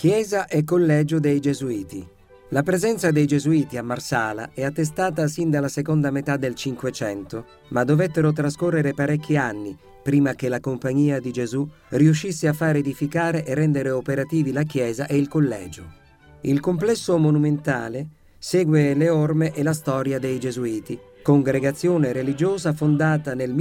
Chiesa e collegio dei Gesuiti. La presenza dei Gesuiti a Marsala è attestata sin dalla seconda metà del Cinquecento, ma dovettero trascorrere parecchi anni prima che la Compagnia di Gesù riuscisse a far edificare e rendere operativi la chiesa e il collegio. Il complesso monumentale segue le orme e la storia dei Gesuiti, congregazione religiosa fondata nel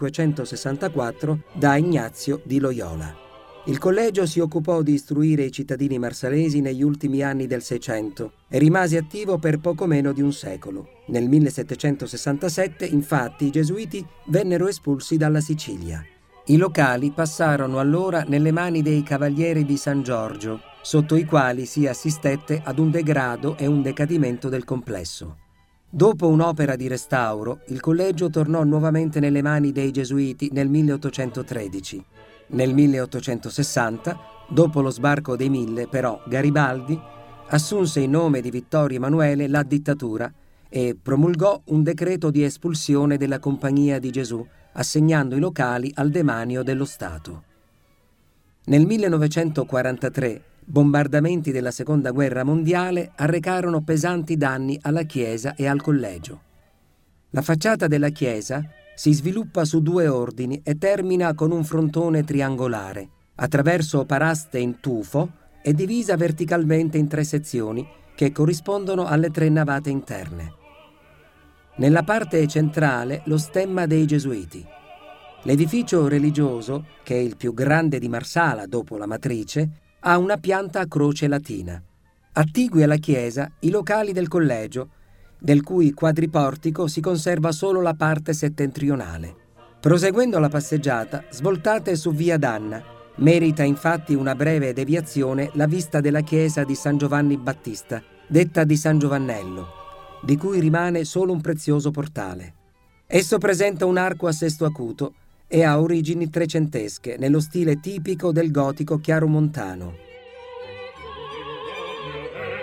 1564 da Ignazio di Loyola. Il collegio si occupò di istruire i cittadini marsalesi negli ultimi anni del Seicento e rimase attivo per poco meno di un secolo. Nel 1767, infatti, i Gesuiti vennero espulsi dalla Sicilia. I locali passarono allora nelle mani dei Cavalieri di San Giorgio, sotto i quali si assistette ad un degrado e un decadimento del complesso. Dopo un'opera di restauro, il collegio tornò nuovamente nelle mani dei Gesuiti nel 1813. Nel 1860, dopo lo sbarco dei Mille, però, Garibaldi assunse in nome di Vittorio Emanuele la dittatura e promulgò un decreto di espulsione della Compagnia di Gesù, assegnando i locali al demanio dello Stato. Nel 1943, bombardamenti della Seconda Guerra Mondiale arrecarono pesanti danni alla chiesa e al collegio. La facciata della chiesa si sviluppa su due ordini e termina con un frontone triangolare, attraverso paraste in tufo e divisa verticalmente in tre sezioni che corrispondono alle tre navate interne. Nella parte centrale lo stemma dei Gesuiti. L'edificio religioso, che è il più grande di Marsala dopo la matrice, ha una pianta a croce latina. Attigui alla chiesa i locali del collegio, del cui quadriportico si conserva solo la parte settentrionale. Proseguendo la passeggiata, svoltate su via Danna. Merita infatti una breve deviazione la vista della chiesa di San Giovanni Battista, detta di San Giovannello, di cui rimane solo un prezioso portale. Esso presenta un arco a sesto acuto e ha origini trecentesche, nello stile tipico del gotico chiaromontano.